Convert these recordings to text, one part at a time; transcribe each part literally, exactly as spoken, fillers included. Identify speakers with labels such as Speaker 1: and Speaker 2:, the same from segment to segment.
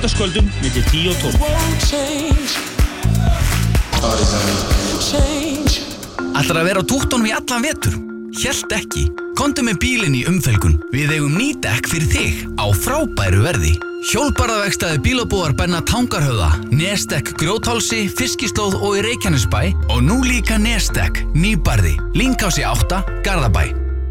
Speaker 1: Laugardagskvöldum milli tíu og tólf.
Speaker 2: Ætlar að vera á túttunum í allan vetur? Hélt ekki. Komdu með bílinn í umfelgun. Við eigum ný dekk fyrir þig á frábæru verði. Hjólbarðavegstaði bílabúar Benna Tangarhöfða, Nesdekk Grjóthálsi, Fiskislóð og í Reykjanesbæ og nú líka Nesdekk, Nýbarði, Lynghálsi átta, Garðabæ.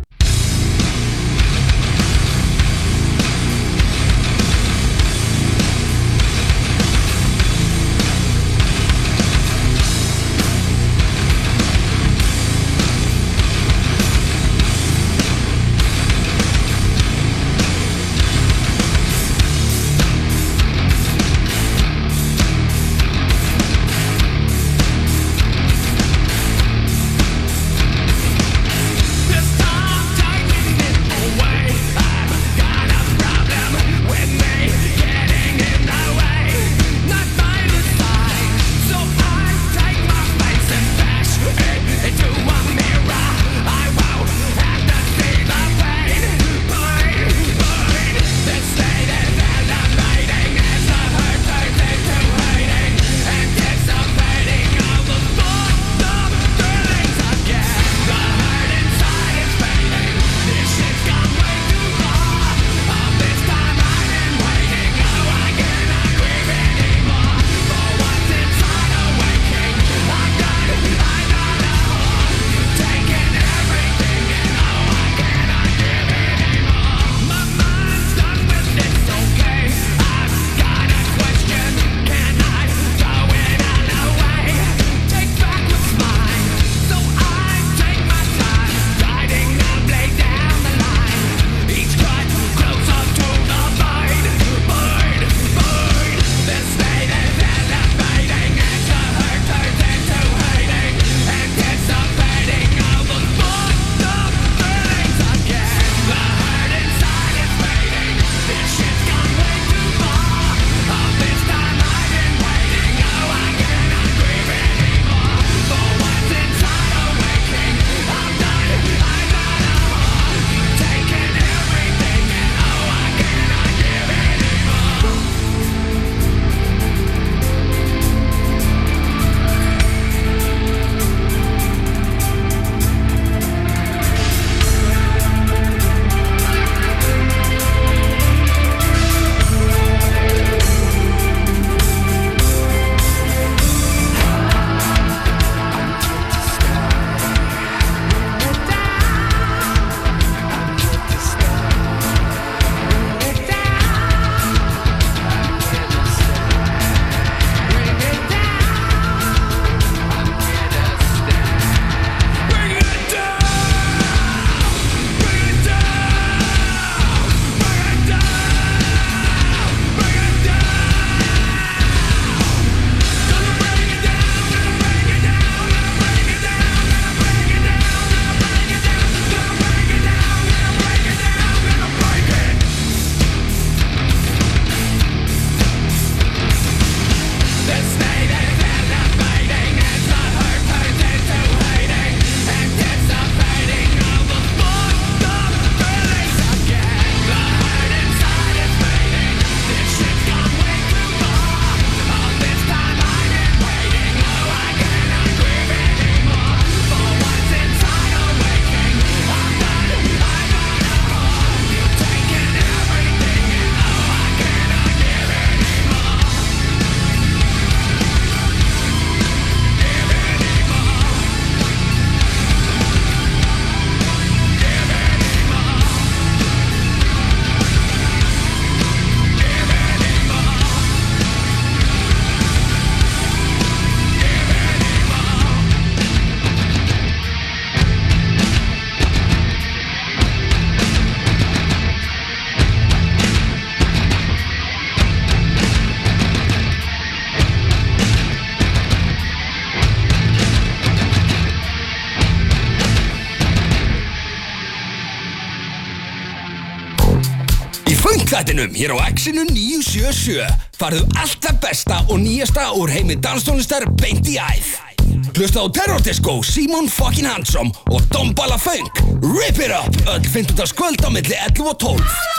Speaker 3: Þættinum hér á X-inu níu sjö sjö farðu allt það besta og nýjasta úr heimi danstónlistar beint í æð. Hlusta á Terror Disco, Simon fucking Handsome og Dombala Funk. Rip it up öll fimmtudagskvöld á milli ellefu og tólf.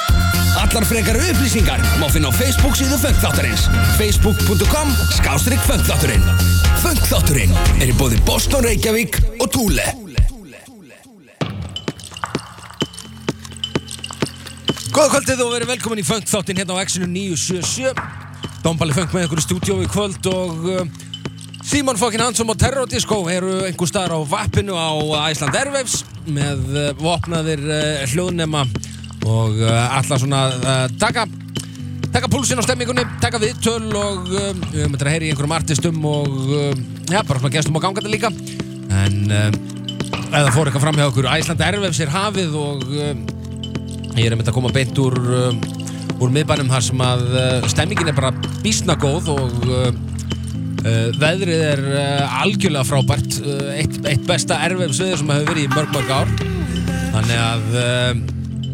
Speaker 3: Allar frekari upplýsingar má finna á Facebook síðu Funkþáttarins facebook punktur com skástrygg Funkþátturinn. Funkþátturinn er í boði Boston, Reykjavík og Thule.
Speaker 4: Góða kvöldið og verið velkomin í Funkþáttinn hérna á Exinu níu sjö sjö. Dómballi Funk með ykkur í stúdíó í kvöld og uh, Símon fucking Hansson og Terror Disco eru einhver staðar á vappinu á Iceland Airwaves með uh, vopnaðir uh, hljóðnema og uh, alla svona uh, taka taka púlsinn á stemmingunni, taka viðtöl og uh, við höfum þetta að heyra í einhverjum artistum og uh, ja, bara svona gestum og gangandi líka en uh, eða fór eitthvað fram hjá okkur Iceland Airwaves er hafið og uh, ég er einmitt að koma beint úr uh, úr miðbænum þar sem að uh, stemmingin er bara býsna góð og uh, uh, veðrið er uh, algjörlega frábært uh, eitt, eitt besta Airwaves veður sem hefur verið í mörg mörg ár þannig að uh,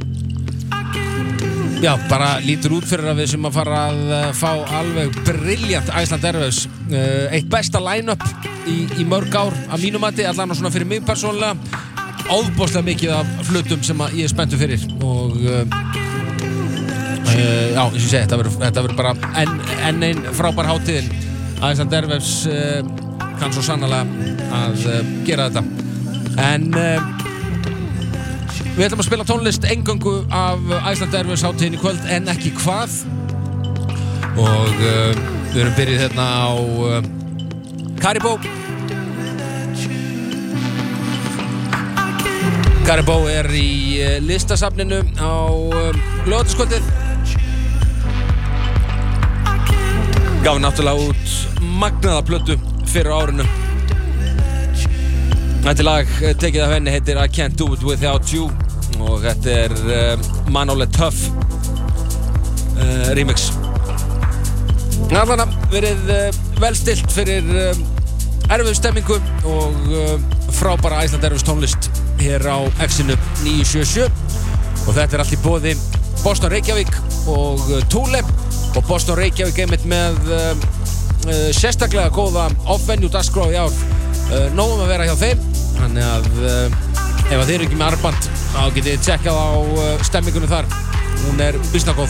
Speaker 4: já, bara lítur út fyrir að við sem að fara að uh, fá alveg brilljant Iceland Airwaves uh, eitt besta line-up í, í mörg ár að mínum mati, allan svona fyrir mig persónulega óbóðslega mikið af flutum sem að ég er spenntur fyrir og uh, uh, já, eins og ég segi, þetta verður þetta verður bara enn en ein frábær hátíðin Iceland Airwaves uh, kann svo sannarlega að uh, gera þetta en uh, við ætlum að spila tónlist eingöngu af Iceland Airwaves hátíðin í kvöld en ekki hvað og uh, við erum byrjuð hérna á uh, Caribou Caribou er í uh, listasafninu á uh, laugardagskvöldið gaf náttúrulega út magnaða plötu fyrir árinu þetta lag tekið af henni heitir I Can't Do It Without You og þetta er uh, Manole Tough uh, remix allan að verið uh, velstilt fyrir uh, Airwaves stemmingu og uh, frábæra Iceland Airwaves tónlist hér á Exinu níu sjö sjö og þetta er allt í boði Boston Reykjavík og uh, Thule og Boston Reykjavík einmitt með uh, uh, sérstaklega góða off-venue dagskrá í ár uh, nógum að vera hjá þeim þannig að uh, ef að þið eru ekki með armband þá getið þið tjekkað á uh, stemmingunni þar hún er býsna góð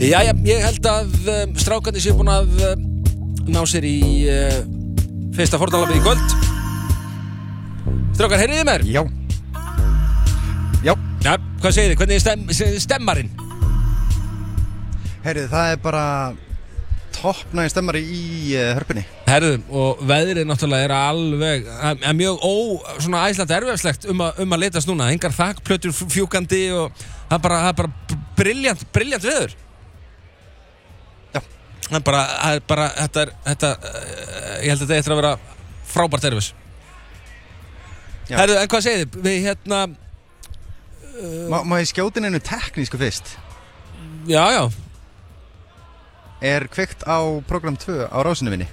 Speaker 4: Jæja, ég held að um, strákarnir séu búin að um, ná sér í uh, fyrsta fórnarlambið í kvöld. Strákar, heyrið þið mér?
Speaker 5: Já. Já.
Speaker 4: Ja, hvað segir þið? Hvernig er stem, stemmarinn?
Speaker 5: Heyrið, það er bara toppnægin stemmari í uh, hörpunni.
Speaker 4: Herðu, og veðrið náttúrulega er alveg, er mjög ó, svona æslandi erfiðslegt um, um að litast núna. Engar þakplötur fjúkandi og það er bara, það er bara brilljant, brilljant veður.
Speaker 5: Já.
Speaker 4: Það er bara, það er bara, þetta er, þetta, ég held að þetta eftir að vera frábært erfis.
Speaker 5: Já.
Speaker 4: Herðu, en hvað segir þið? Við hérna...
Speaker 5: Uh, má, má ég skjóta inn einu teknísku fyrst?
Speaker 4: Já, já.
Speaker 5: Er kveikt á program tvö á rásinu minni?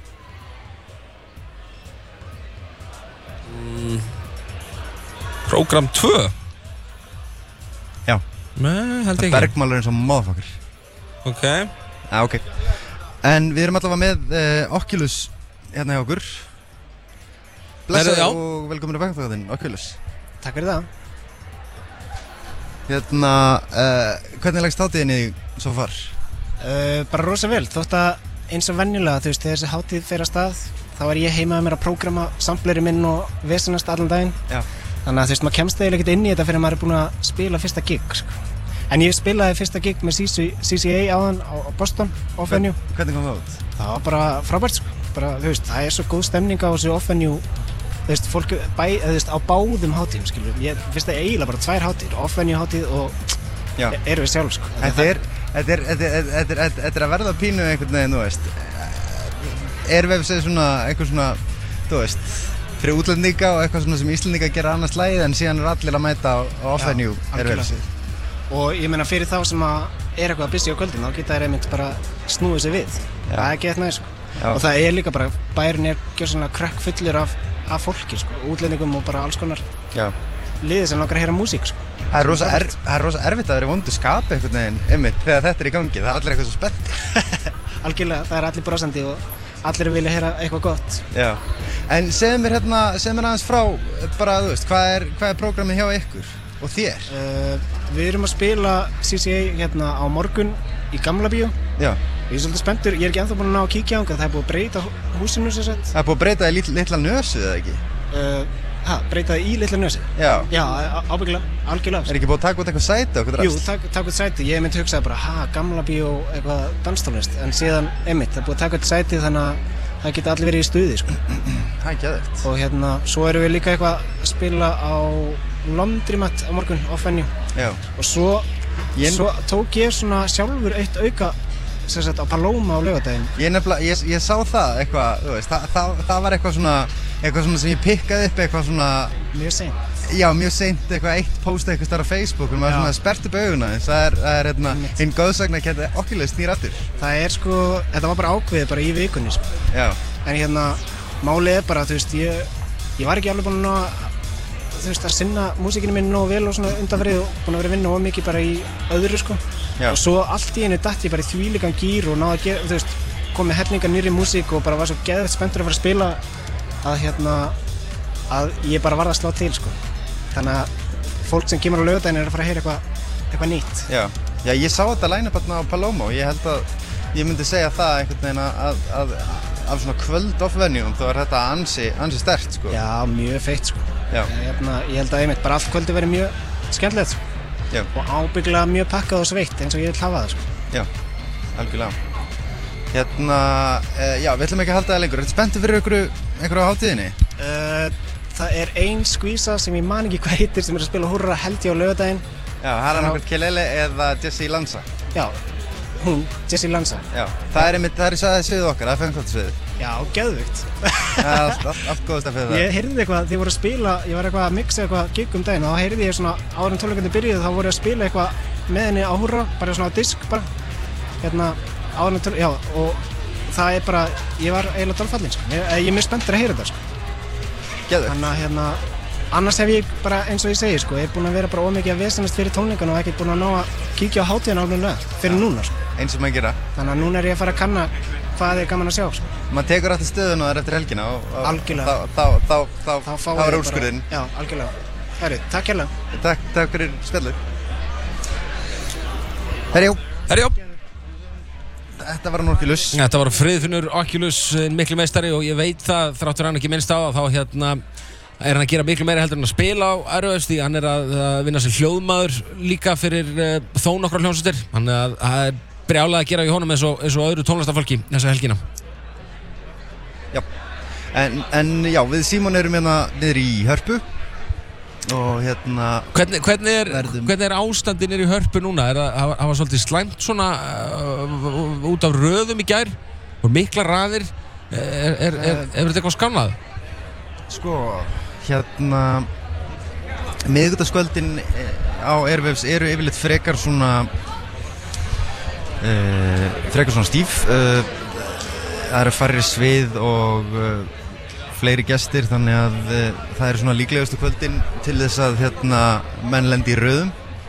Speaker 4: Mm. Program tvö?
Speaker 5: Já.
Speaker 4: Nei, held ekki.
Speaker 5: Bergmálur eins og motherfucker.
Speaker 4: Ok.
Speaker 5: Já, ok. En við erum allavega með uh, Oculus hérna hjá okkur. Blessaði og velkomin að Fangþáttinn, Oculus.
Speaker 6: Takk fyrir það.
Speaker 5: Hérna, uh, hvernig leggst hátíðinni svo far?
Speaker 6: Uh, bara rosa vel, þótt að eins og venjulega, þú veist, þegar þessi hátíð fer af stað, þá er ég heima að mér að prógrama sampleri minn og vesenast allan daginn.
Speaker 5: Já.
Speaker 6: Þannig að þú veist, maður kemst eiginlega ekkert inn í þetta fyrir maður er búinn að spila fyrsta gig, sko. En ég spilaði fyrsta gig með C C A áðan á Boston, off-venue.
Speaker 5: Hvernig kom það út?
Speaker 6: Það var bara frábært, sko. Bara, þú veist, það er svo góð stemning á þessu off-venue. Þú veist, fólk bæ, þú veist, á báðum hátíðum, skilur. Ég finnst það eiginlega bara tvær hátíðir, off-venue hátíð og
Speaker 5: Já.
Speaker 6: erum við sjálf, sko.
Speaker 5: Þetta er, þetta er, þetta er, þetta er, þetta er að verða pínu einhvern veginn, þú veist. Er við að segja svona, einhver svona, þú veist, fyrir útlendinga og eitthvað svona sem Íslendinga gera annars lagið en síðan er allir að mæta á, á off-venue, er vel að segja.
Speaker 6: Og ég meina fyrir þá sem að er eitthvað að busy á kvöldin, þá geta þær einmitt bara snúið sér við.
Speaker 5: Já.
Speaker 6: Það er gett næst, sko.
Speaker 5: Já.
Speaker 6: Og það er líka bara, bærin er gjörsamlega krökk fullur af, af fólki, sko, útlendingum og bara alls konar
Speaker 5: Já.
Speaker 6: liðið sem langar að heyra músík, sko.
Speaker 5: Það er rosa, er, það er rosa erfitt að vera í vondu skapi einhvern veginn, einmitt, þegar þetta er í gangi. Það er allir eitthvað svo spenntir.
Speaker 6: Algjörlega, það er allir brosandi og allir vilja heyra eitthvað gott.
Speaker 5: Já. En segðu mér hérna, segðu mér aðeins frá, bara, þú veist, hvað er, hvað er prógramið hjá ykkur og þér?
Speaker 6: Uh, við erum að spila C C A hérna á morgun í Gamla bíó.
Speaker 5: Já.
Speaker 6: Ég er svolítið spenntur, ég er ekki ennþá búinn að ná að kíkja á það, það er búið að breyta húsinu sem sagt.
Speaker 5: Það er búið að breyta í litla, litla nösu, eða ekki?
Speaker 6: Uh, ha, breyta það í litla nösi?
Speaker 5: Já.
Speaker 6: Já, ábyggilega, algjörlega.
Speaker 5: Er ekki búið að taka út eitthvað sæti og eitthvað
Speaker 6: Jú, takk tak út sæti. Ég myndi hugsaði bara, ha, Gamla bíó, eitthvað danstónlist. En síðan, einmitt, það er búið að taka út sæti þannig að það geta allir verið í stuði, sko.
Speaker 5: Það er geðvægt.
Speaker 6: Og hérna, svo erum við líka eitthvað að spila á Laundromat á morgun, off-venue.
Speaker 5: Já.
Speaker 6: Og svo,
Speaker 5: Ég-
Speaker 6: svo tók ég svona sjálfur eitt auka, sem sagt, á Paloma á laugardaginn.
Speaker 5: Ég nefnilega, ég, ég sá það eitthvað, þú veist, það, það, það var eitthvað svona, eitthvað svona sem ég pikkaði upp, eitthvað svona,
Speaker 6: Mjög seint.
Speaker 5: já, mjög seint, eitthvað eitt post eitthvað starf á Facebook og maður
Speaker 6: Já.
Speaker 5: svona sperrt upp auguna, þess það er, það er, hérna,
Speaker 6: Einmitt.
Speaker 5: hinn góðsagna að geta Oculus snýr aftur.
Speaker 6: Það er sko, þetta var bara ákveðið bara í vikunni, sko.
Speaker 5: Já,
Speaker 6: En hérna, málið er bara, þú veist, ég, ég var ekki alveg búinn að, þú veist, að sinna músíkinu minni nógu vel og svona undanfarið og búinn að vera að vinna of mikið bara í öðru, sko.
Speaker 5: Já.
Speaker 6: Og svo allt í einu datt ég bara í þvílíkan gír og náði að gera, þú veist, kom með hellinga nýrri músík og bara var svo geðveikt spenntur að fara að spila að hérna, að ég bara varð að slá til, sko. Þannig að fólk sem kemur á laugardaginn er að fara að heyra eitthvað, eitthvað nýtt.
Speaker 5: já, já, ég sá þetta line-up hérna á Paloma og ég held að, ég myndi segja það einhvern veginn að, að, að af svona kvöld off-venue þá er þetta ansi, ansi sterkt, sko.
Speaker 6: Já, mjög feitt, sko.
Speaker 5: Já.
Speaker 6: Hérna, ég held að einmitt bara allt kvöldi verið mjög skemmtilegt, sko.
Speaker 5: Já,
Speaker 6: Og ábyggilega mjög pakkað og sveitt eins og ég vil hafa það, sko.
Speaker 5: já, algjörlega. Hérna, uh, já, við ætlum ekki að halda það lengur. Ertu spenntur fyrir einhverju, einhverju á hátíðinni?
Speaker 6: Uh, það er ein skvísa sem ég man ekki hvað heitir sem er að spila húrra held ég á laugardaginn.
Speaker 5: Já, það er
Speaker 6: Já.
Speaker 5: annarkvæmt Kelele eða Jesse Lanza.
Speaker 6: Já, hún, Jessie Lanza.
Speaker 5: Já, það er einmitt, það er í svæðið sviðið okkar, það er fengkvöldsviðið.
Speaker 6: Já, geðvikt.
Speaker 5: Það er allt, allt, allt góðast að fyrir það.
Speaker 6: Ég heyrði eitthvað, þið voru að spila, ég var eitthvað að mixa eitthvað gig um daginn og þá heyrði ég svona, áður en tónleikarnir byrjuðu þá voru ég að spila eitthvað með henni á húrra, bara svona á disk bara. Hérna, áður en tónleikarnir, já, og það er bara, ég var eiginlega dolfallinn, sko. Ég, ég er mjög spenntur að heyra þetta, sko.
Speaker 5: Geðveikt.
Speaker 6: Þannig að hérna, annars hef ég bara eins og ég segi, sko, ég er búinn að vera bara ómikið að vesenast fyrir tónleikana og ekkert búinn að ná að kíkja á hátíðina alveg fyrir núna, sko.
Speaker 5: Eins og maður gera.
Speaker 6: Þannig að núna er ég að fara að kanna hvað er gaman að sjá, sko.
Speaker 5: Maður tekur alltaf stöðun og það er eftir helgina og, og
Speaker 6: Algjörlega.
Speaker 5: þá, þá, þá, þá,
Speaker 6: Þá
Speaker 5: þá,
Speaker 6: fáum
Speaker 5: þá er
Speaker 6: við
Speaker 5: úrskurðin.
Speaker 6: bara- Já, algjörlega. Herru, takk hérlega.
Speaker 5: Takk, takk fyrir spjallið. Herjó.
Speaker 4: Herjó.
Speaker 5: þetta var hann Oculus.
Speaker 4: Þetta var Friðfinnur Oculus, miklu meistari og ég veit það, þráttur hann ekki minnst á það, þá hérna er hann að gera miklu meira heldur en að spila á Airwaves því hann er að, að vinna sér hljóðmaður líka fyrir uh, þó nokkra hljómsveitir. Hann er að brjálega að gera í honum eins og, eins og öðru tónlistarfólki þessa helgina.
Speaker 5: Já, en, en já, við Símon erum hérna niður í Hörpu og hérna...
Speaker 4: Hvernig, hvernig, er,
Speaker 5: verðum...
Speaker 4: hvernig er ástandið niður í Hörpu núna? Er það, það var svolítið slæmt svona uh, út af röðum í gær og mikla raðir? Er, er, er, er, er þetta eitthvað skannað?
Speaker 5: Sko, hérna... miðvikudagskvöldin á Airwaves eru yfirleitt frekar svona... Uh, frekar svona stíf. Uh, það eru færri svið og... Uh, fleiri gestir, þannig að uh, það er svona líklegustu kvöldin til þess að hérna menn lendi í röðum.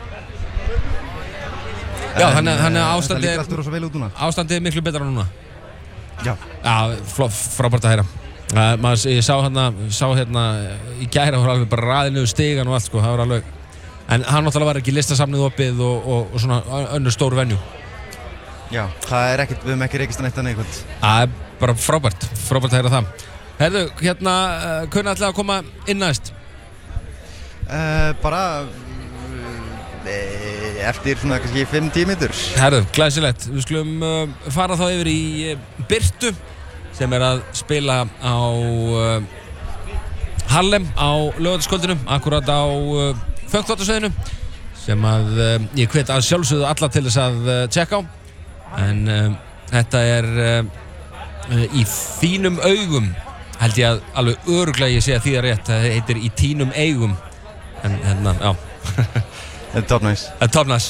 Speaker 4: Já, þannig að
Speaker 5: uh,
Speaker 4: ástandið
Speaker 5: er alltaf rosa vel út núna.
Speaker 4: Ástandið er miklu betra núna.
Speaker 5: Já.
Speaker 4: Já, frábært að heyra. Uh, maður, ég sá hérna, sá hérna í gæra var alveg bara raðið niður stigan og allt sko, það var alveg. En hann náttúrulega var ekki listasamnið opið og, og, og svona önnur stór venju.
Speaker 5: Já, það er ekkert, við höfum ekki reikist að neitt annað í kvöld.
Speaker 4: Það er bara frábært, frábært að heyra það. Herðu, hérna, uh, hvernig ætlaði að koma inn næst?
Speaker 5: Uh, bara uh, eftir svona kannski fimm til tíu mínútur.
Speaker 4: Herðu, glæsilegt. Við skulum uh, fara þá yfir í uh, Birtu sem er að spila á uh, Harlem á laugardagskvöldinu, akkurat á uh, Funkþáttasvæðinu sem að uh, ég hvet að sjálfsögðu alla til þess að uh, tjekka á. En uh, þetta er uh, uh, í þínum augum. Held ég að alveg örugglega ég sé að því að rétt, það heitir í tínum eigum. En hérna, já.
Speaker 5: Þetta er top nice.
Speaker 4: Þetta er top nice.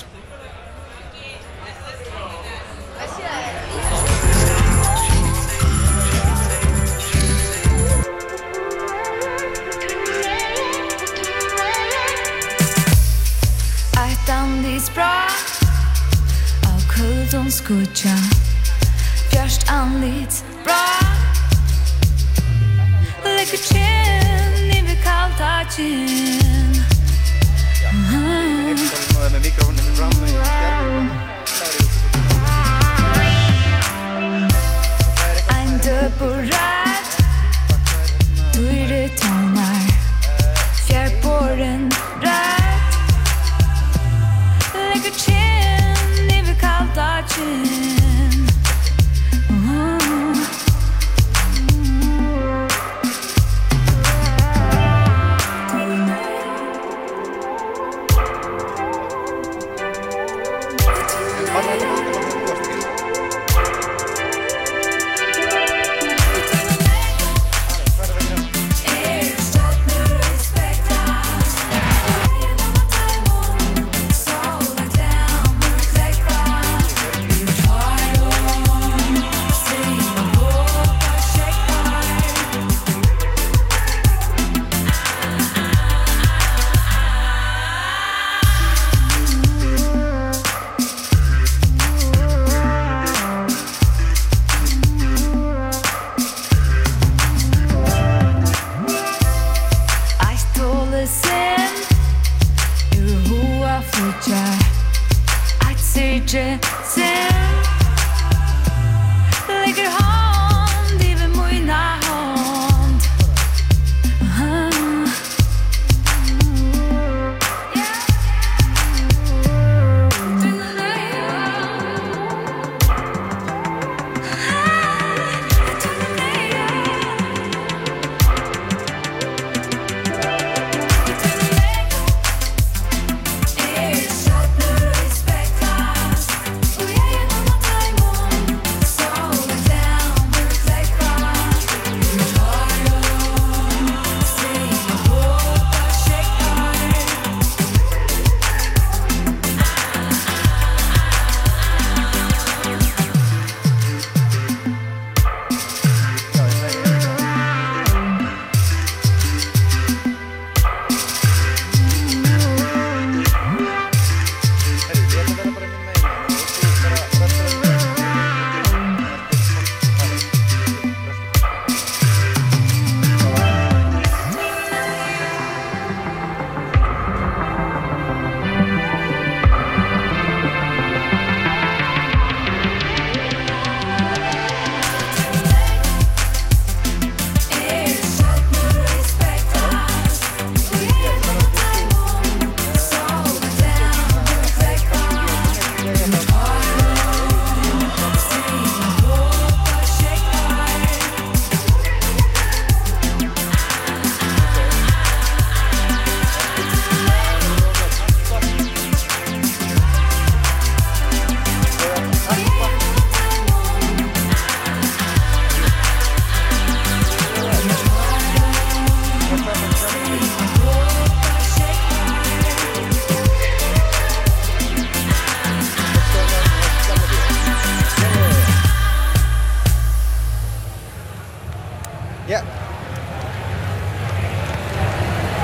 Speaker 7: Ættandisbrá á köldum skugga, björt andlitsbrá. Lägger kinn yfir kalda kinn.
Speaker 5: Með mikrofónum fram og
Speaker 7: Ein döpurætt Dure tónar Fjärboren rætt Lägger kinn yfir kalda kinn. Dina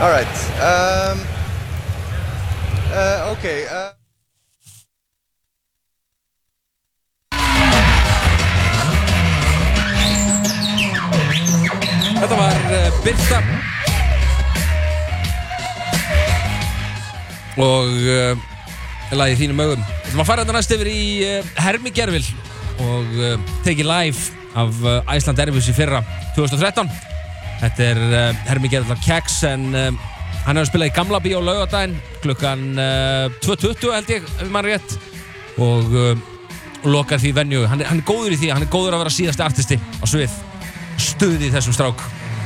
Speaker 5: All right. Um, uh, okay. Uh...
Speaker 4: Þetta var uh, Birta og uh, lagið Þínum augum. Við ætlum að fara þetta næst yfir í uh, Hermi Gervill og uh, tekið live af uh, Iceland Airwaves í fyrra tvö þúsund og þrettán. Þetta er uh, Hermi Gervill af Keks en uh, hann hefur spilað í Gamla Bíó á laugardaginn klukkan uh, tvö tuttugu held ég, ef maður rétt og uh, lokar því venju. Hann er, hann er góður í því, hann er góður að vera síðasti artisti á svið. Stuði í þessum strák.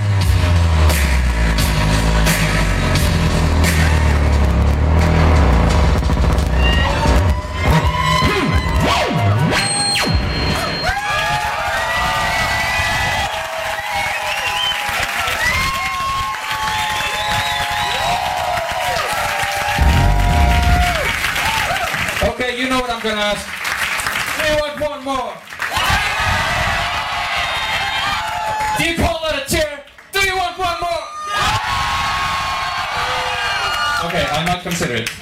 Speaker 8: Okay, you know what I'm gonna ask. Do you want one more? Do you call that a cheer? Do you want one more? Okay, I'll not consider it.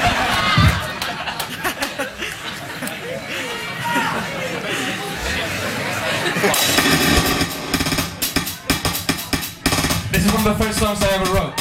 Speaker 8: This is one of the first songs I ever wrote.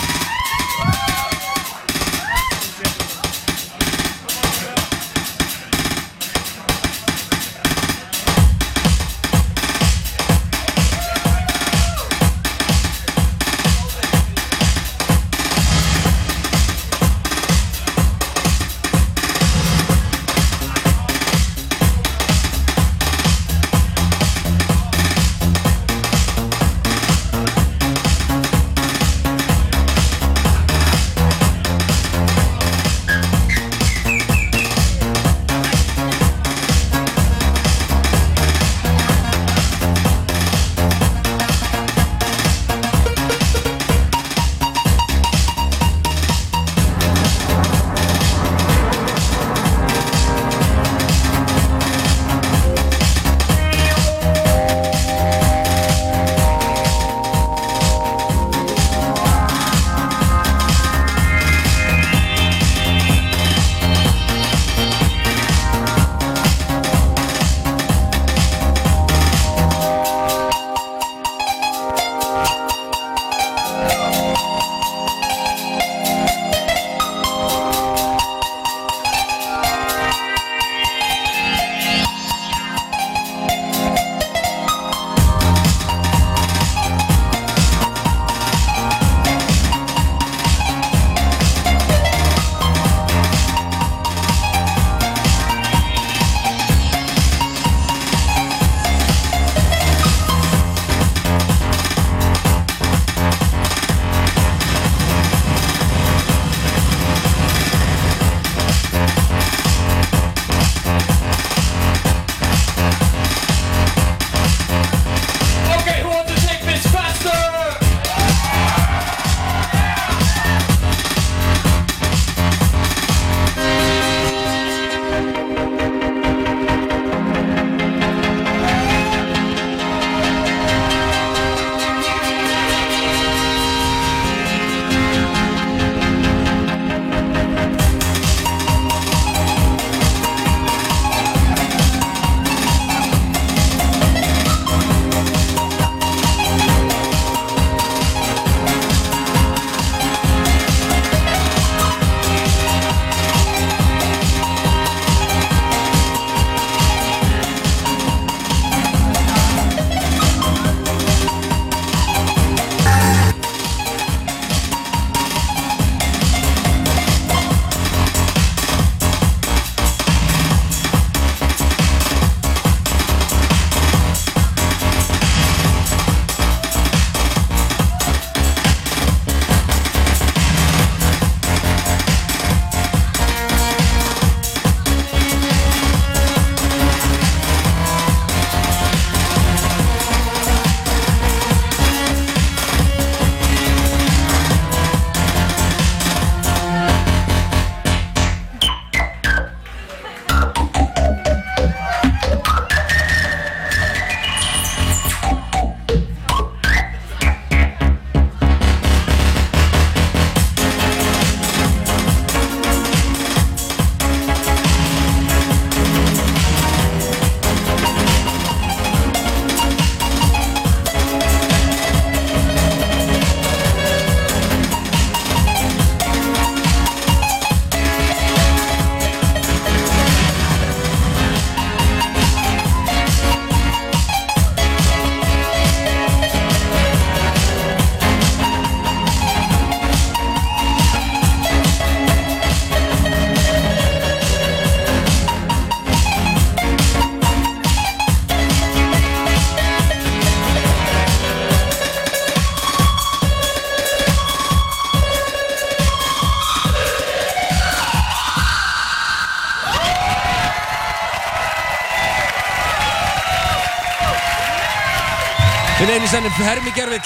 Speaker 4: Minn eini sannir Hermi Gervill.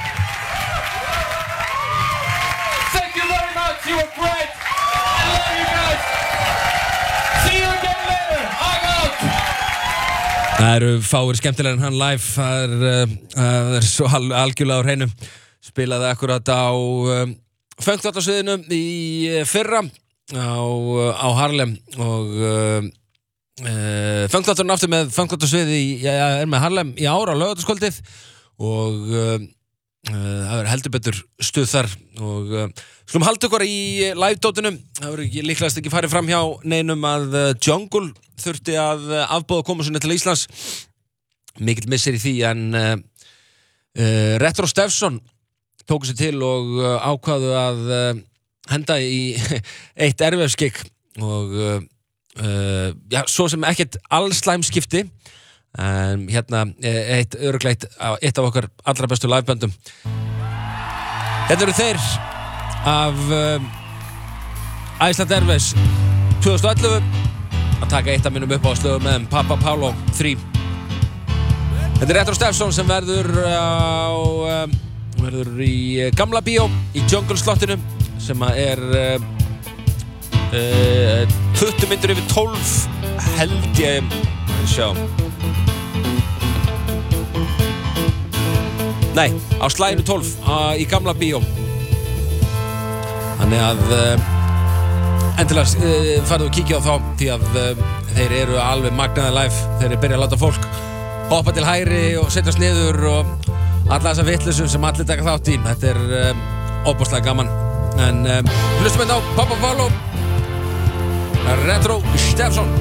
Speaker 8: Thank you very much. You were great. I love you guys. See you again later. I'm out.
Speaker 4: Það eru fáir skemmtilega en hann live. Það er, uh, það er svo al algjörlega á hreinu. Spilaði akkurat á um, Funkþáttasviðinu í fyrra á, á Harlem og uh, uh, Funkþátturinn aftur með Funkþáttasviði ja, er með Harlem í ár á laugardagskvöldið og uh, uh, það verður heldur betur stuð þar og uh, skulum halda okkur í live-dótinu. Það verður ekki, líklegast ekki farið fram hjá neinum að uh, Jungle þurfti að uh, afboða koma sinni til Íslands. Mikill missir í því en uh, uh, Retro Steffson tóku sér til og uh, ákvaðu að uh, henda í eitt erfiðskikk og uh, uh, já, svo sem ekkert allslæm skipti en hérna eitt örugglega eitt af okkar allra bestu liveböndum. Þetta eru þeir af uh, Iceland Airways tvö þúsund og ellefu að taka eitt af minnum upp á slögu með Papa Paulo þrjú. Þetta er Retro Steffson sem verður á uh, verður í Gamla Bíó í Jungle slottinu sem er uh, uh, tuttugu mínútur yfir tólf held ég sjá nei, á slaginu tólf uh, í Gamla Bíó þannig að uh, endilega uh, farðu og kíkja á þá því að uh, þeir eru alveg magnaði live þeir eru byrjað að láta fólk hoppa til hægri og setjast niður og alla þessa vitleysum sem allir taka þátt í. Þetta er um, óbúslega gaman. En um, hlustum við á Papa Paulo, Retro Steffson.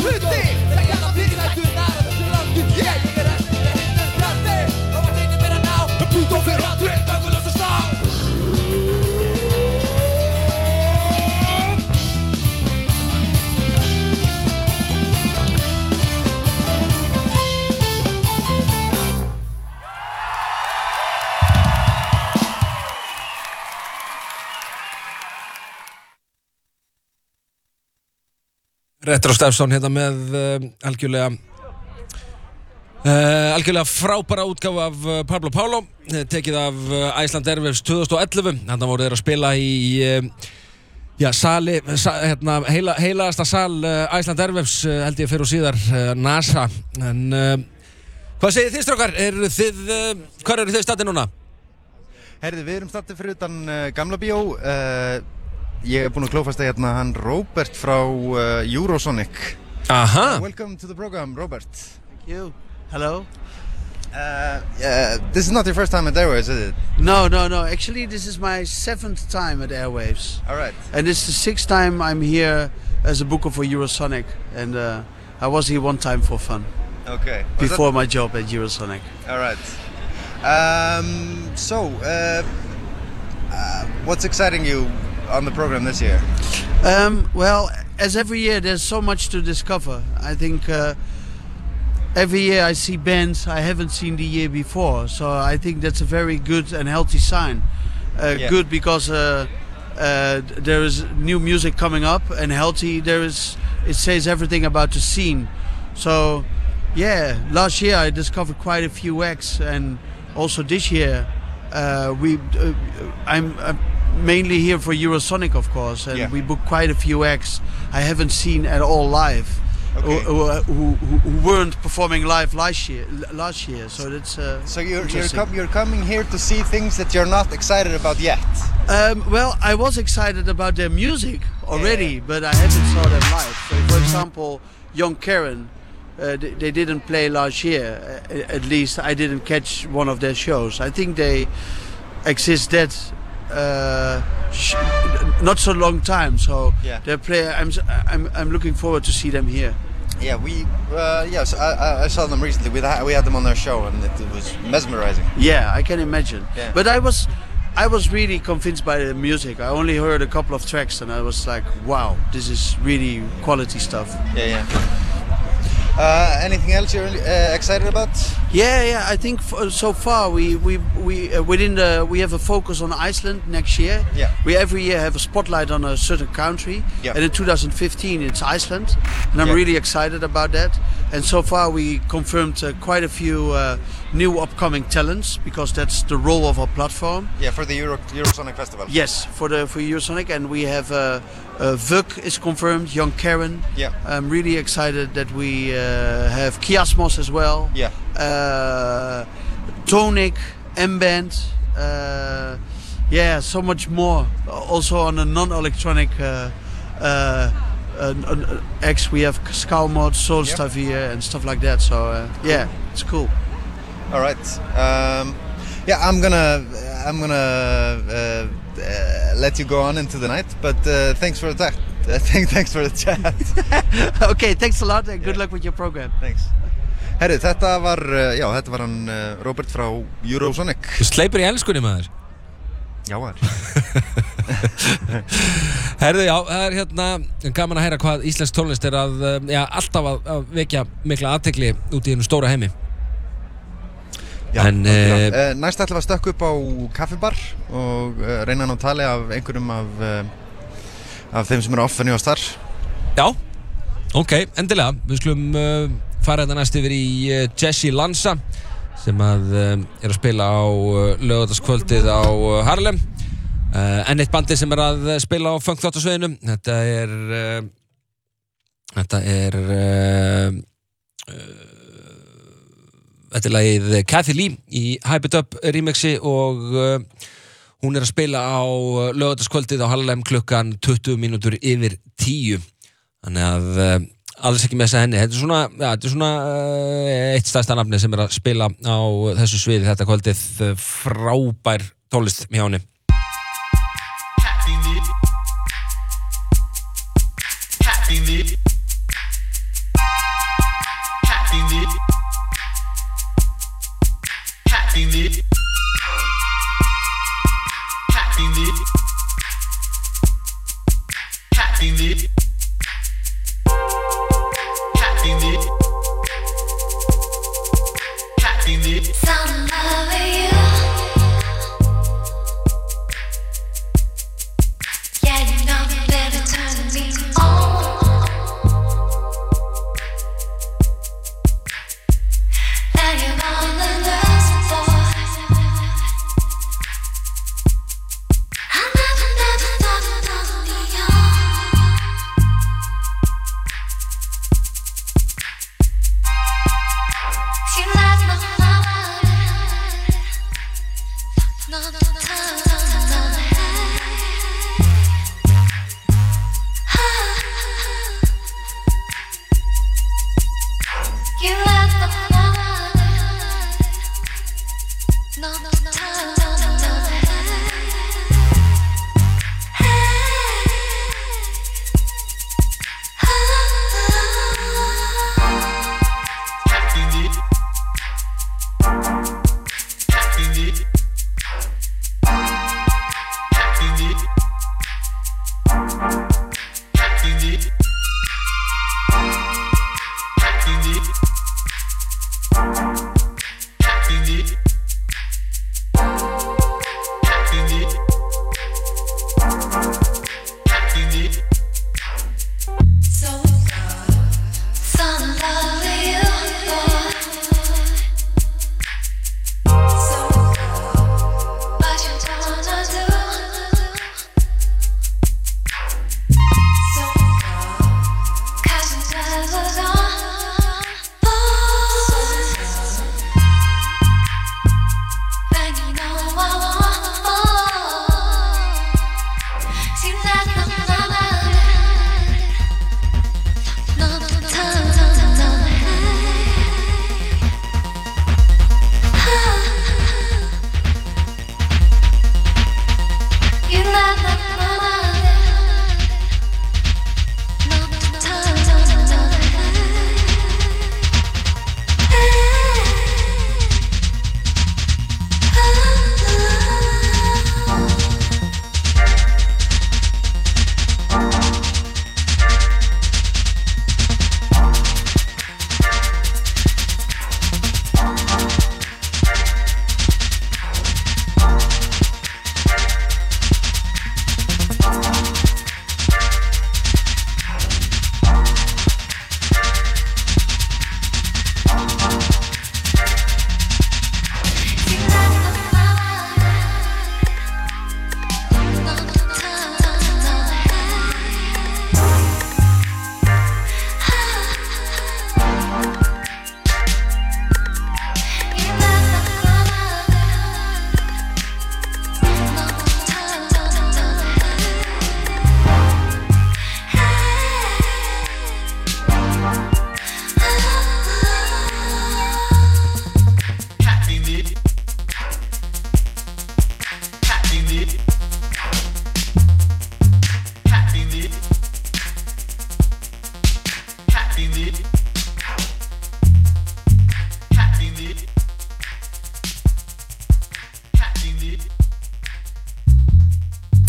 Speaker 3: hluti Það gæla fyrir nættunar á þessu landi Ég er eftir með hittur krafti Og var reynir mér að ná Plútó fyrir aldrei, dögulösa stá
Speaker 4: Retro Stefson hérna með uh, algjörlega uh, algjörlega frábæra útgáfu af uh, Pablo Paulo tekið af uh, Iceland Airwaves tvö þúsund og ellefu þarna voru þeir að spila í uh, já, sali sa, hérna, heila, heilaðasta sal uh, Iceland Airwaves uh, held ég fyrir og síðar uh, NASA en uh, hvað segir þið strákar? Eru þið, uh, hvar eru þið staddir núna?
Speaker 5: Herði, við erum staddir fyrir utan uh, Gamla bíó uh, Ég er búinn að klófasta hérna hann Robert frá uh, Eurosonic.
Speaker 4: Aha.
Speaker 5: Welcome to the program, Robert.
Speaker 9: Thank you. Hello.
Speaker 5: Uh, yeah, this is not your first time at Airwaves, is it?
Speaker 9: No, no, no. Actually, this is my seventh time at Airwaves.
Speaker 5: All right.
Speaker 9: And it's the sixth time I'm here as a booker for Eurosonic. And uh, I was here one time for fun.
Speaker 5: Okay. Was
Speaker 9: before
Speaker 5: that...
Speaker 9: my job at Eurosonic.
Speaker 5: All right. Um, so, uh, uh, what's exciting you on the program this year?
Speaker 9: Um, well, as every year, there's so much to discover. I think uh, every year I see bands I haven't seen the year before, so I think that's a very good and healthy sign. Uh,
Speaker 5: yeah.
Speaker 9: Good because uh, uh, there is new music coming up, and healthy there is. It says everything about the scene. So, yeah, last year I discovered quite a few acts, and also this year uh, we. Uh, I'm. I'm mainly here for Eurosonic, of course, and
Speaker 5: yeah.
Speaker 9: we booked quite a few acts I haven't seen at all live,
Speaker 5: okay.
Speaker 9: who, who, who, who weren't performing live last year. Last year, so that's uh,
Speaker 5: so you're you're, com you're coming here to see things that you're not excited about yet.
Speaker 9: Um, well, I was excited about their music already, yeah. but I haven't saw them live. So, for example, Young Karen, uh, they, they didn't play last year. Uh, at least I didn't catch one of their shows. I think they exist that. Uh, sh not so long time, so
Speaker 5: yeah.
Speaker 9: they play. I'm I'm I'm looking forward to see them here.
Speaker 5: Yeah, we uh, yes, I, I saw them recently. We had, we had them on their show, and it, it was mesmerizing.
Speaker 9: Yeah, I can imagine.
Speaker 5: Yeah.
Speaker 9: But I was I was really convinced by the music. I only heard a couple of tracks, and I was like, wow, this is really quality stuff.
Speaker 5: Yeah, yeah. Uh, anything else you're uh, excited about?
Speaker 9: Yeah, yeah. I think f so far we we we uh, within the we have a focus on Iceland next year.
Speaker 5: Yeah.
Speaker 9: We every year have a spotlight on a certain country.
Speaker 5: Yeah.
Speaker 9: And in two thousand fifteen it's Iceland, and I'm
Speaker 5: yeah.
Speaker 9: really excited about that. And so far we confirmed uh, quite a few uh, new upcoming talents because that's the role of our platform.
Speaker 5: Yeah, for the Euro Eurosonic Festival.
Speaker 9: Yes, for the for Eurosonic, and we have uh, uh, Vuk is confirmed, Young Karen.
Speaker 5: Yeah.
Speaker 9: I'm really excited that we uh, have Kiasmos as well.
Speaker 5: Yeah.
Speaker 9: Uh, Tonic, M-Band. Uh, yeah, so much more. Also on a non-electronic uh, uh, uh, acts, we have Skalmod, Solstavir, and stuff like that. So uh, yeah, it's cool.
Speaker 5: All right. Um, yeah, I'm gonna I'm gonna uh, uh, let you go on into the night, but uh, thanks for the chat. Uh, thanks for the chat.
Speaker 9: Okay, thanks a lot, and good
Speaker 5: yeah.
Speaker 9: luck with your program.
Speaker 5: Thanks. Herri, þetta var, uh, já, þetta var hann uh, Robert frá Eurosonic.
Speaker 4: Þú sleipir í enskunni maður.
Speaker 5: Já, var.
Speaker 4: Herðu, já, það er hérna gaman að heyra hvað íslensk tónlist er að, já, alltaf að, að vekja mikla athygli út í einu stóra heimi.
Speaker 5: Já,
Speaker 4: en, uh,
Speaker 5: uh, næst ætlum við að stökka upp á kaffibar og uh, reyna að ná tali af einhverjum af, uh, af þeim sem eru off-venue á Star.
Speaker 4: Já, ok, endilega. Við skulum uh, fara þetta næst yfir í uh, Jesse Lanza sem að uh, er að spila á uh, laugardagskvöldið á uh, Harlem. Uh, enn eitt bandi sem er að spila á funk-þáttasviðinu. Þetta er uh, þetta er uh, uh, þetta er lagið Kathy Lee í Hype It Up remixi og uh, hún er að spila á laugardagskvöldið á Harlem klukkan tuttugu mínútur yfir tíu. Þannig að uh, alls ekki með þessa henni. Þetta er svona, ja, þetta er svona uh, eitt stærsta nafni sem er að spila á þessu sviði þetta kvöldið. Frábær tónlist hjá henni.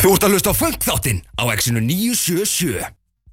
Speaker 3: Þú ert að hlusta á Funk þáttinn á Exinu níu sjö sjö.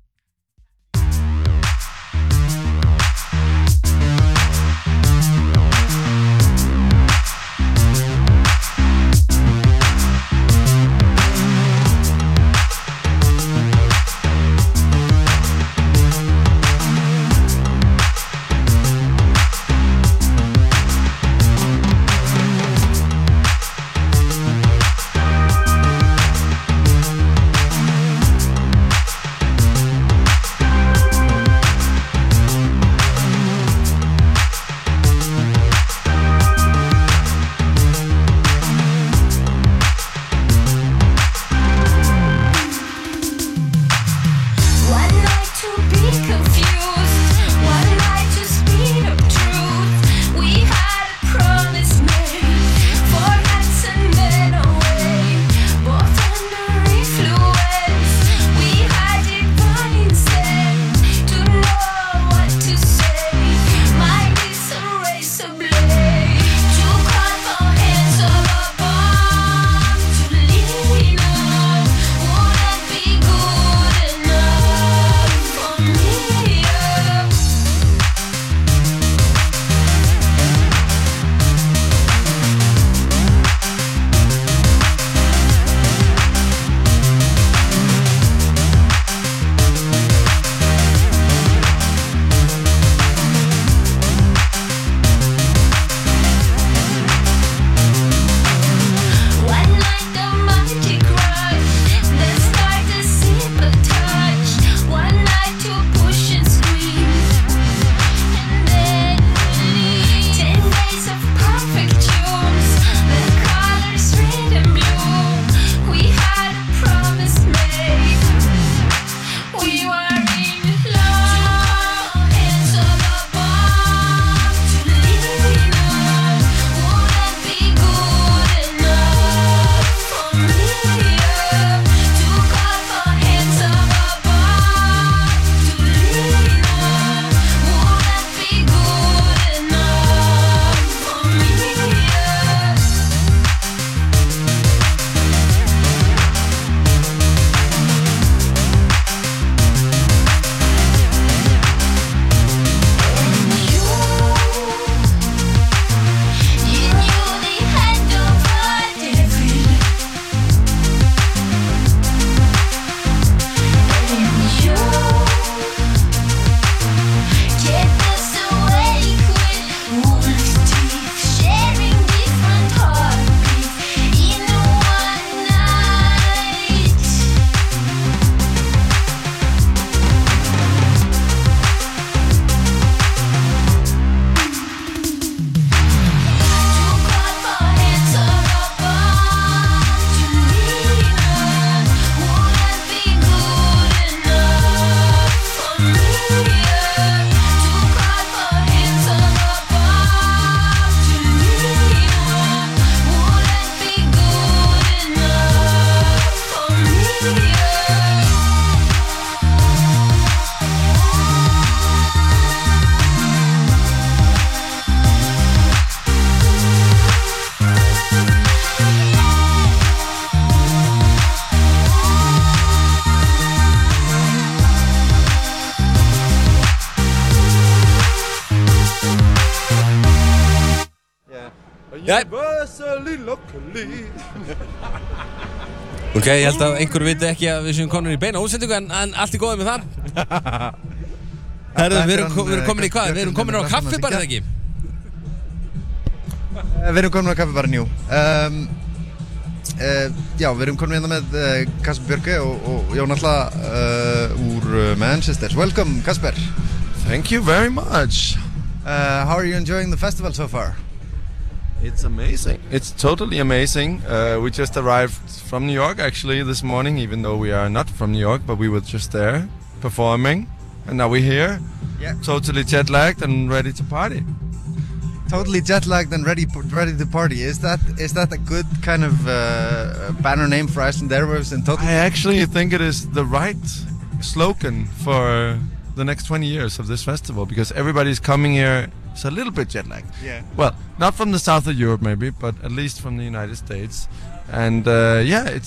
Speaker 10: Universally locally.
Speaker 4: Ok, ég held að einhver viti ekki að við séum komin í beina útsendingu en, en allt er góðið með það. Herðu, við erum, vi erum komin í hvað? Við erum komin á kaffi bara, eða ekki?
Speaker 5: Við erum komin á kaffi bara, njú. Um, uh, já, við erum komin hérna með uh, Kasper Björke og, og Jón Alla uh, úr Manchester. Welcome, Kasper.
Speaker 10: Thank you very much.
Speaker 5: Uh, how are you enjoying the festival so far?
Speaker 10: It's amazing. It's totally amazing. Uh, we just arrived from New York actually this morning, even though we are not from New York, but we were just there performing, and now we're here.
Speaker 5: Yeah.
Speaker 10: Totally jet lagged and ready to party.
Speaker 5: Totally jet lagged and ready, ready to party. Is that is that a good kind of uh, banner name for Iceland Airwaves? And totally.
Speaker 10: I actually think it is the right slogan for the next twenty years of this festival, because everybody's coming here. It's a little bit jet lagged.
Speaker 5: Yeah.
Speaker 10: Well, not from the south of Europe maybe, but at least from the United States. And uh, yeah, it's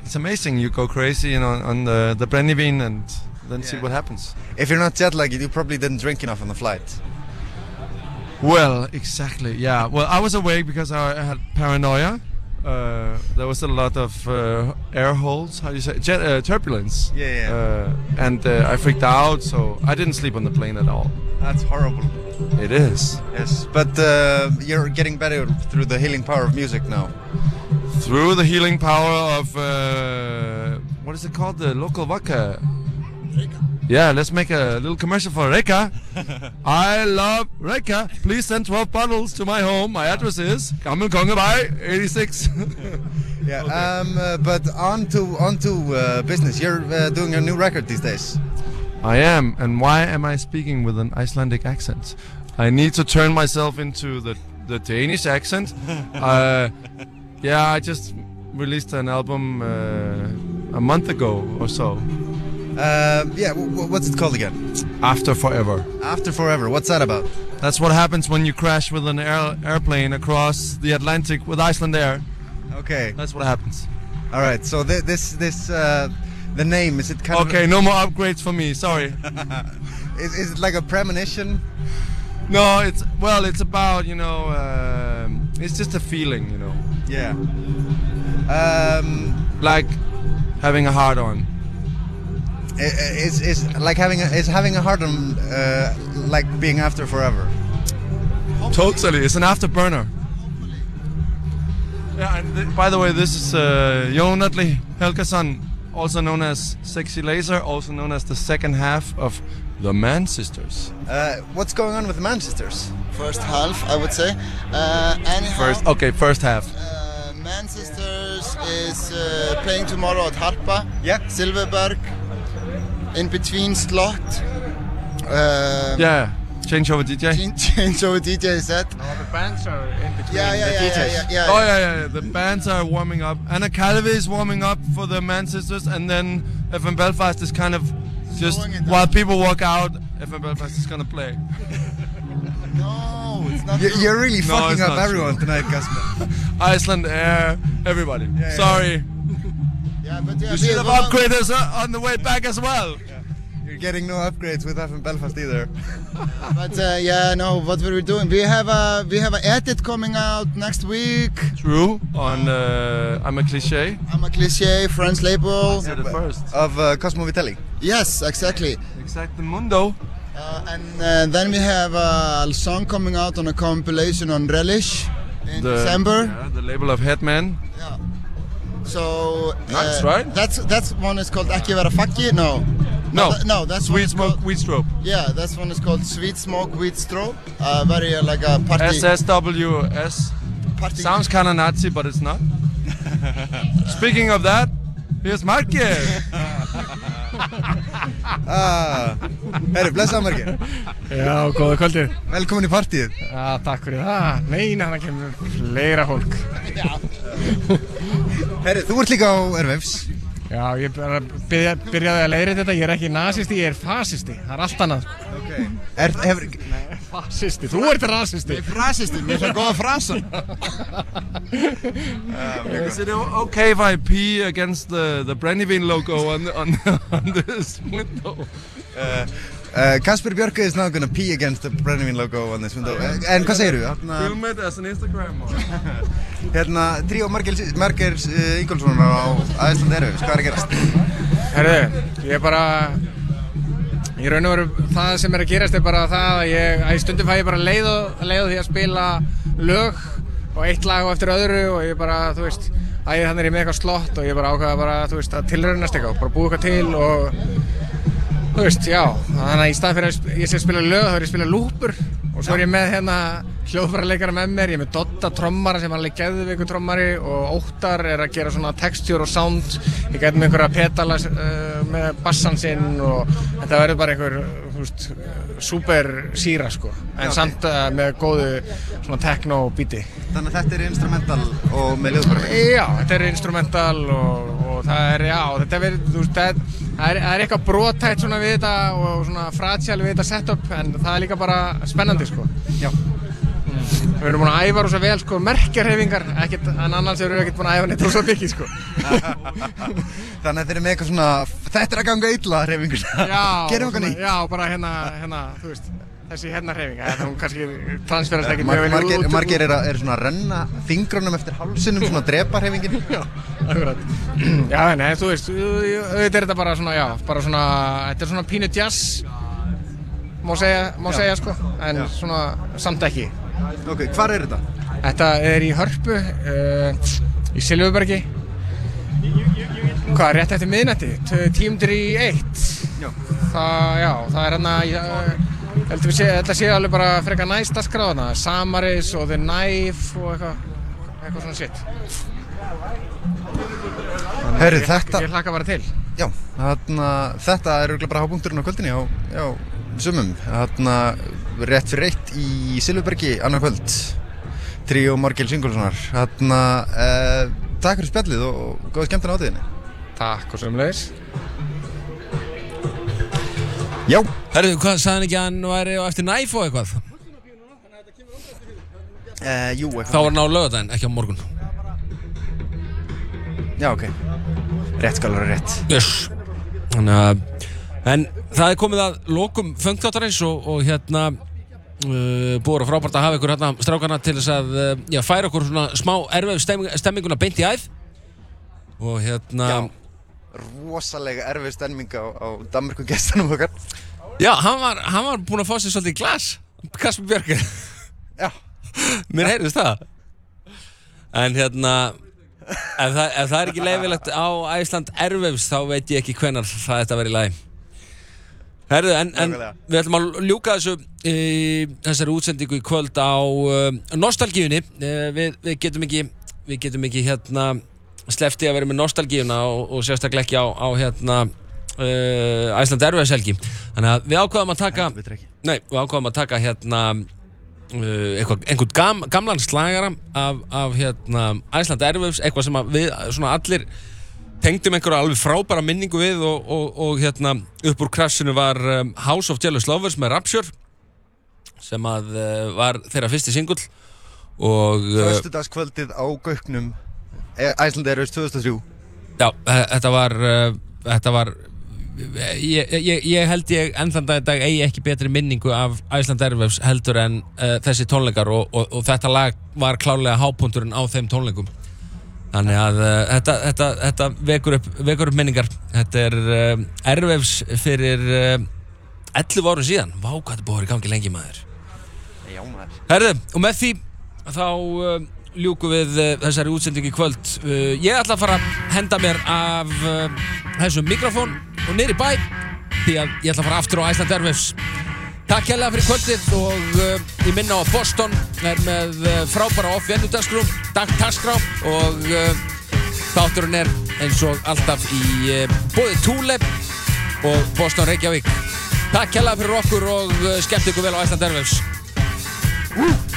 Speaker 10: it's amazing. You go crazy, you know, on the the Brennivin and then yeah. see what happens.
Speaker 5: If you're not jet lagged, you probably didn't drink enough on the flight.
Speaker 10: Well, exactly. Yeah. Well, I was awake because I had paranoia. Uh, there was a lot of uh, air holes. How do you say? Jet uh, turbulence.
Speaker 5: Yeah, yeah.
Speaker 10: Uh, and uh, I freaked out, so I didn't sleep on the plane at all.
Speaker 5: That's horrible.
Speaker 10: It is.
Speaker 5: Yes, but uh, you're getting better through the healing power of music now.
Speaker 10: Through the healing power of uh, what is it called? The local vodka. Reka. Yeah, let's make a little commercial for Reka. I love Reka. Please send twelve bottles to my home. My address is Gammel Kongevej eighty-six.
Speaker 5: Yeah, okay. um, uh, but on to on to uh, business. You're uh, doing a new record these days.
Speaker 10: I am, and why am I speaking with an Icelandic accent? I need to turn myself into the the Danish accent. uh, yeah, I just released an album uh, a month ago or so.
Speaker 5: Uh, yeah, w what's it called again?
Speaker 10: After Forever.
Speaker 5: After Forever. What's that about?
Speaker 10: That's what happens when you crash with an air airplane across the Atlantic with Icelandair.
Speaker 5: Okay.
Speaker 10: That's what happens.
Speaker 5: All right. So th this this uh, the name, is it kind
Speaker 10: okay,
Speaker 5: of?
Speaker 10: Okay, no more upgrades for me. Sorry.
Speaker 5: is is it like a premonition?
Speaker 10: No, it's well, it's about you know, um, it's just a feeling, you know.
Speaker 5: Yeah. Um,
Speaker 10: like having a heart on.
Speaker 5: Is is like having a, is having a heart on uh, like being after forever?
Speaker 10: Totally, it's an afterburner. Yeah, and th by the way, this is uh, Jón Atli Helgason, also known as Sexy Laser, also known as the second half of the Man Sisters.
Speaker 5: Uh, what's going on with the Man Sisters?
Speaker 11: First half, I would say. Uh, anyhow,
Speaker 10: first, okay, first half.
Speaker 11: Uh, Man Sisters is uh, playing tomorrow at Harpa.
Speaker 5: Yeah.
Speaker 11: Silverberg. In between slot. Um,
Speaker 10: yeah, change over D J.
Speaker 11: Change, change over D J set.
Speaker 6: No, the bands are in between
Speaker 11: yeah, yeah,
Speaker 6: the
Speaker 11: yeah,
Speaker 6: D Js.
Speaker 11: Yeah, yeah, yeah,
Speaker 10: oh yeah, yeah, yeah. The bands are warming up. Anna Calvi is warming up for the Man Sisters, and then F M Belfast is kind of just while people walk out. F M Belfast is gonna play.
Speaker 11: No, it's not.
Speaker 5: You're, you're really
Speaker 10: no,
Speaker 5: fucking up everyone
Speaker 10: true.
Speaker 5: tonight, Casper.
Speaker 10: Icelandair, everybody. Yeah, yeah,
Speaker 5: Sorry.
Speaker 11: Yeah, yeah but yeah,
Speaker 10: you should have upgraded us on the way back as well.
Speaker 5: Yeah. You're getting no upgrades with F M Belfast either.
Speaker 11: But uh, yeah, no. What were we doing? We have a we have an edit coming out next week.
Speaker 10: True. On uh, I'm a Cliché.
Speaker 11: I'm a Cliché, French label.
Speaker 10: Yeah, the first
Speaker 5: of uh, Cosmo Vitelli.
Speaker 11: Yes, exactly.
Speaker 10: Exactly Mundo.
Speaker 11: Uh, and uh, then we have a song coming out on a compilation on Relish in
Speaker 10: the,
Speaker 11: December.
Speaker 10: Yeah, the label of Headman.
Speaker 11: Yeah. So uh,
Speaker 10: nice, right?
Speaker 11: That's that's one is called Ekki Vera Fakki. No.
Speaker 10: No,
Speaker 11: no, no that's
Speaker 10: Sweet Smoke
Speaker 11: called,
Speaker 10: Weed Strobe.
Speaker 11: Yeah, that's one is called Sweet Smoke Weed Strobe. Uh, very uh, like a party.
Speaker 10: S S W S.
Speaker 11: Party.
Speaker 10: Sounds kind of Nazi, but it's not. Speaking of that, here's Margeir.
Speaker 5: ah, Herri, blessaða Margeir.
Speaker 6: Já, góða kvöldið.
Speaker 5: Velkomin í partíið.
Speaker 6: Já, takk fyrir það. Meina hann kemur fleira fólk.
Speaker 11: Já.
Speaker 5: Herri, þú ert líka á Airwaves.
Speaker 6: Já, ég bara byrja, byrjaði að leiðrétta þetta, ég er ekki nasisti, ég er fasisti, það er allt annað.
Speaker 5: Ok. Er, hefur...
Speaker 6: Nei, fasisti, þú ert rasisti.
Speaker 11: Ég er frasisti, mér er það góða frasa.
Speaker 10: um, is it okay if I pee against the, the Brennivin logo on, on, on this window?
Speaker 5: Uh, uh, Kasper Björk is now gonna pee against the Brennivin logo on this window. Uh, en hvað segir þú?
Speaker 10: Film it as an Instagram or?
Speaker 5: Hérna, tríó Margeir uh, Ingólfssonar á Iceland Airwaves, hvað er að gerast?
Speaker 6: Herðu, ég er bara, í raun og veru það sem er að gerast er bara það að ég, að í stundum fæ ég bara leið og leið og því að spila lög og eitt lag og eftir öðru og ég bara, þú veist, að ég þannig er ég með eitthvað slott og ég bara ákvaða bara, þú veist, að tilraunast eitthvað, bara búið eitthvað til og, þú veist, já, þannig að í stað fyrir að ég sé að spila lög þá er ég að spila lúpur og svo er ég með hérna hljóðfæraleikara með mér, ég er með Dodda trommara sem er alveg geðveikur trommari og Óttar er að gera svona texture og sound, ég gæti með einhverja petala uh, með bassan sinn og þetta verður bara einhver, þú veist, super síra sko, en já, samt uh, með góðu svona techno beati.
Speaker 5: Þannig að þetta er instrumental og með hljóðfæri?
Speaker 6: Já, þetta er instrumental og, og það er, já, þetta verður, þú veist, það er, það er eitthvað brothætt svona við þetta og svona fragile við þetta setup, en það er líka bara spennandi sko.
Speaker 5: Já.
Speaker 6: Við erum búin að æfa rosa vel, sko, merkjarhefingar, ekkert, en annars erum við ekkert búin að æfa neitt rosa mikið, sko.
Speaker 5: Þannig að þeir eru með eitthvað svona, þetta er að ganga illa hreyfingur.
Speaker 6: Já,
Speaker 5: Gerum eitthvað nýtt.
Speaker 6: Já, bara hérna, hérna, þú veist, þessi hérna hreyfing, þetta hún kannski transferast ekki
Speaker 5: Mar
Speaker 6: mjög vel
Speaker 5: margir,
Speaker 6: út.
Speaker 5: margir eru að, er svona að renna fingrunum eftir hálsinum, svona að drepa hreyfingin.
Speaker 6: Já, akkurat. Já, nei, þú veist, auðvitað er þetta bara svona, já, bara svona, þetta er svona pínu jazz, má segja, má segja, sko, en já. Svona samt ekki.
Speaker 5: Ok, hvar er þetta?
Speaker 6: Þetta er í Hörpu, uh, í Silfurbergi. Hvað, rétt eftir miðnætti, tímundir í eitt. Já. Það, já, það er hérna, ég held að sé, þetta sé alveg bara frekar næst að skráða þarna. Samaris og The Knife og eitthvað, eitthvað svona shit.
Speaker 5: Herru, þetta...
Speaker 6: Ég hlakka bara til.
Speaker 5: Já, þarna, þetta er örugglega bara hápunkturinn á kvöldinni á, já, sumum. Þarna, rétt fyrir eitt í Silfurbergi, annað kvöld. Tríó Margeir Singulssonar. Þarna, eh, takk fyrir spjallið og góða skemmtun á hátíðinni. Takk og sömuleiðis. Já.
Speaker 4: Herru, hvað sagði hann ekki að hann væri á eftir Knife og eitthvað?
Speaker 5: Eh, jú, eitthvað.
Speaker 4: Þá var hann á laugardaginn, ekki á morgun.
Speaker 5: Já, ok. Rétt skal vera rétt.
Speaker 4: Yes. Þannig að, en það er komið að lokum funkþáttarins og, og hérna uh, búið að frábært að hafa ykkur hérna strákana til þess að uh, já, færa okkur svona smá erfið stemming, stemminguna beint í æð. Og hérna...
Speaker 5: Já, rosalega erfið stemming á, á Danmörku-gestunum okkar.
Speaker 4: Já, hann var, hann var búinn að fá sér svolítið í glas, Kasper Björk.
Speaker 5: Já.
Speaker 4: Mér heyrðist það. En hérna... Ef það, ef það er ekki leyfilegt á Iceland Airwaves þá veit ég ekki hvenær það ætti að vera í lagi. Herðu, en, en við ætlum að ljúka þessu í þessari útsendingu í kvöld á uh, nostalgíunni. Uh, við, við getum ekki, við getum ekki hérna sleppti að vera með nostalgíuna og, og sérstaklega ekki á, á hérna uh, Iceland Airwaves helgi. Þannig að við ákváðum að taka, nei, við ákváðum að taka hérna Uh, eitthvað, einhvern gam, gamlan slagara af, af hérna, Iceland Airwaves, eitthvað sem að við svona allir tengdum einhverja alveg frábæra minningu við og, og, og hérna upp úr krassinu var um, House of Jealous Lovers með Rapture sem að uh, var þeirra fyrsti singull og uh,
Speaker 5: Föstudagskvöldið á Gauknum Iceland Airwaves tvö þúsund og þrjú.
Speaker 4: Já, þetta var uh, þetta var Ég, ég, ég held ég enn þann dag, dag eigi ekki betri minningu af Iceland Airwaves heldur en uh, þessi tónleikar og, og, og þetta lag var klárlega hápunkturinn á þeim tónleikum. Þannig að uh, þetta, þetta, þetta vekur upp, vekur upp minningar. Þetta er uh, Airwaves fyrir uh, ellefu árum síðan. Vá, hvað þetta búið að vera í gangi lengi, maður.
Speaker 5: Já, maður.
Speaker 4: Herðu, og með því þá uh, ljúkum við uh, þessari útsendingu í kvöld. Uh, ég ætla að fara að henda mér af uh, þessum mikrofón og niður í bæ því að ég ætla að fara aftur á Iceland Airwaves. Takk hérlega fyrir kvöldið og uh, ég minna á að Boston er með uh, frábæra off-venue dagskrá og uh, þátturinn er eins og alltaf í uh, bóði Thule og Boston Reykjavík. Takk hérlega fyrir okkur og uh, skemmt ykkur vel á Iceland Airwaves. Uh.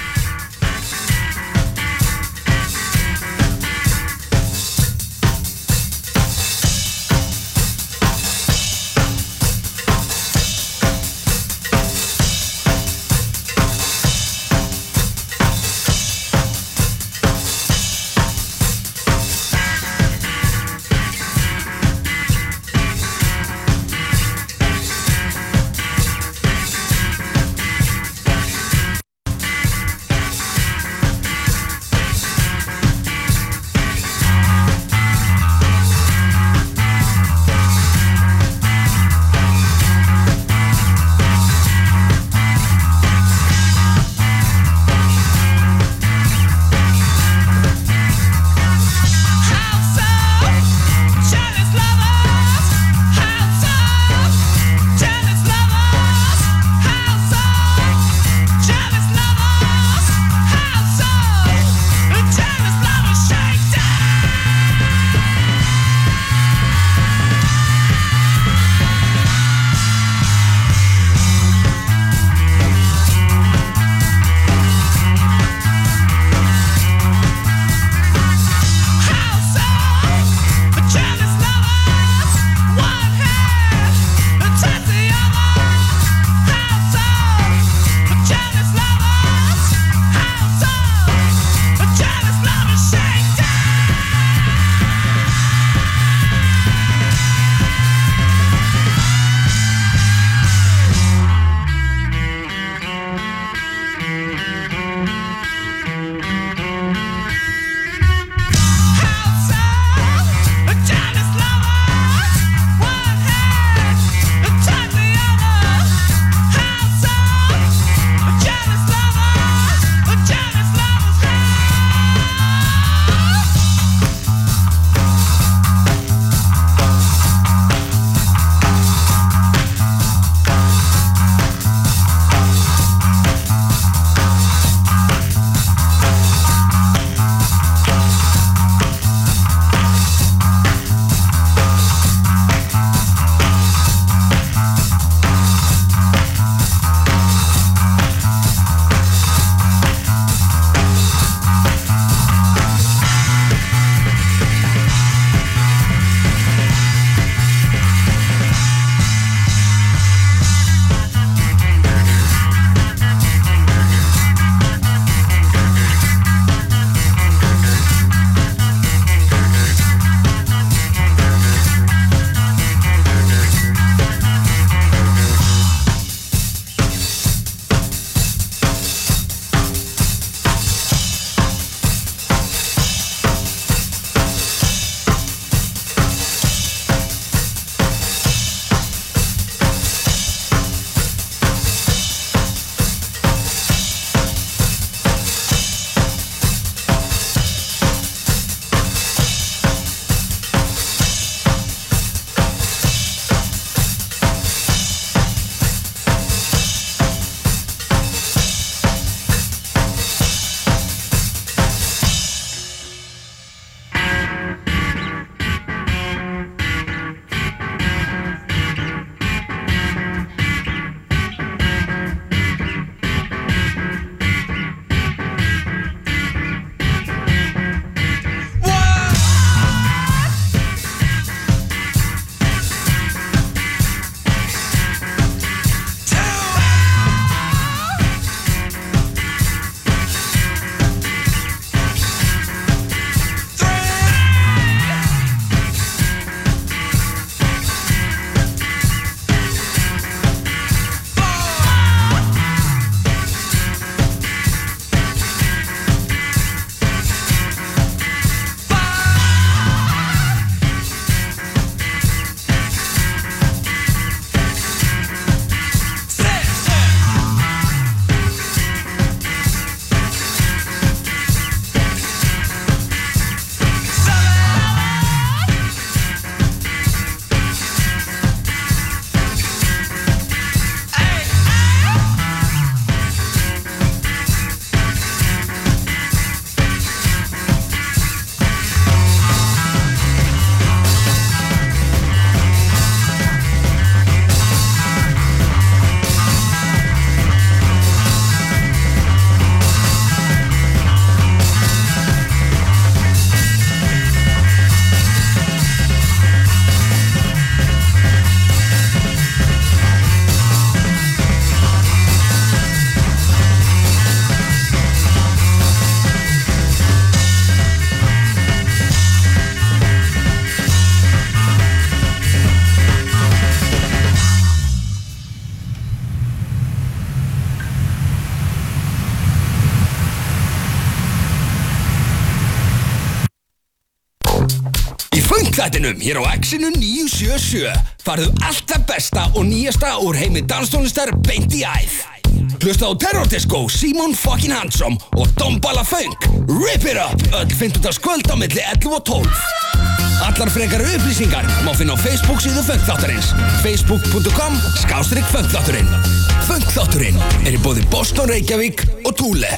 Speaker 3: Funk-þættinum hér á Exinu níu sjö sjö. Farðu allt það besta og nýjasta úr heimi danstónlistar beint í æð. Hlusta á Terror Disco, Simon fucking Handsome og Dombala Funk. Rip it up, öll fimmtudagskvöld á milli ellefu og tólf. Allar frekari upplýsingar má finna á Facebook síðu Funk-þáttarins. facebook punktur com skástrík Funk-þátturinn. Funk-þátturinn er í boði Boston, Reykjavík og Thule.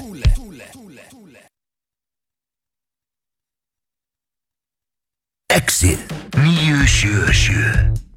Speaker 3: Exið níu sjö sjö.